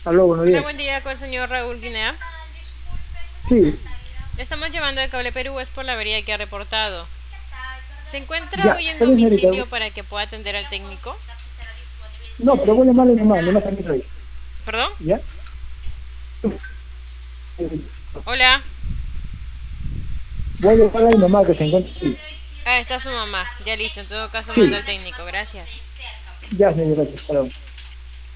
Aló, buenos Hola, días. buen día con el señor Raúl Guinea. Sí, Le estamos llevando de Cable Perú, es por la avería que ha reportado. ¿Se encuentra ya, hoy en está bien, señorita. domicilio para que pueda atender al técnico? No, pero voy a llamarle nomás, nomás también hoy. ¿Perdón? ¿Ya? Hola. Voy a llamarle a mi mamá que se encuentra ahí. Ah, está su mamá. Ya listo, en todo caso manda Sí, al técnico, gracias. ya, señorita. Hasta luego.